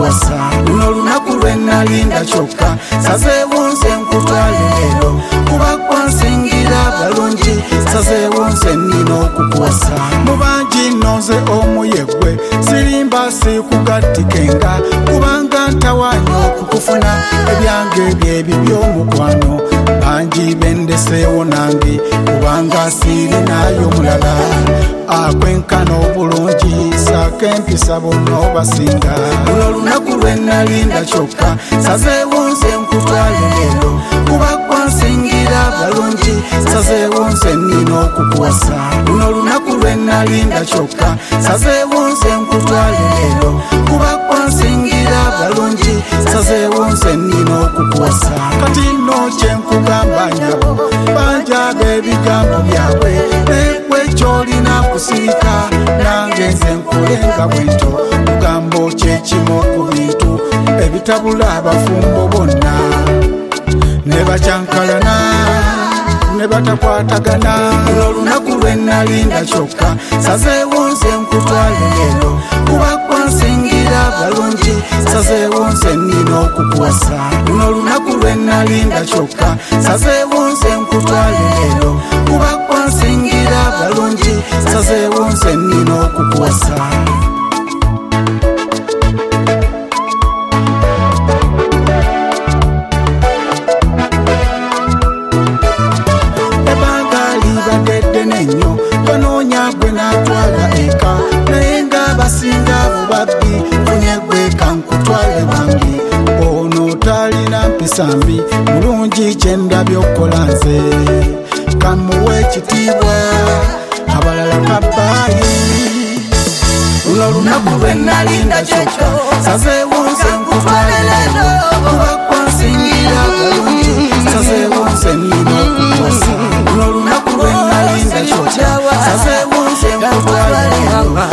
okukuwasa luno lunaku lwe nalinda kyokka sazeewo nze nkutwale leero kuba kwansingira balungi sazeewo nze nina okukuwasa mu bangi nnoze omuyegwe sirimba sikugattikenga kubanga ntawaanya okukufuna ebyange byebi by'omukwano bangi bendeseewo nange kubanga sirinayo mulala akwenkana obulungi saako empisa bonna obasinga luno lunaku lwe nalinda kyokka sazeewo nze nkutwale leero kuba kwansingira balungi sazeewo nze nina okukuwasa luno lunaku lwe nalinda kyokka sazeewo nze nkutwale leero kuba kwansingira balungi sazeewo nze nina okukuwasa kati nno kyenkugamba nyabo banjaga ebigambo byabwe nekwe kyolina kusirika nange nze nkulenga bwentyo lugambo kyekimu ku bintu ebitabula abafumbo bonna ne bakyankalana ne batakwatagana luno lunaku lwe nalinda kyokka sazeewo nze nkutwale leero kuba kwansingira balungi sazeewo nze nina okukuwasa luno lunaku lwe nalinda kyokka sazeewo nze nkutwale leero kuba kwansingira balungi sazeewo nze nina okukuwasa banoonya gwe natwala eka naye nga basinga bubabbi funye gwe kankutwale bangi ono talina mpisa mbi mulungi kyendabye okukola nze kamuwe ekitiibwa abalala kabbaayi luno lunaku lwe nalinda kyokka sazeewo nze nkutwale leero kuba kwansingira balungi sazeewo nze nina okukuwasa luno lunaku lwe nalinda kyokka sazeewo nze nkutwale leero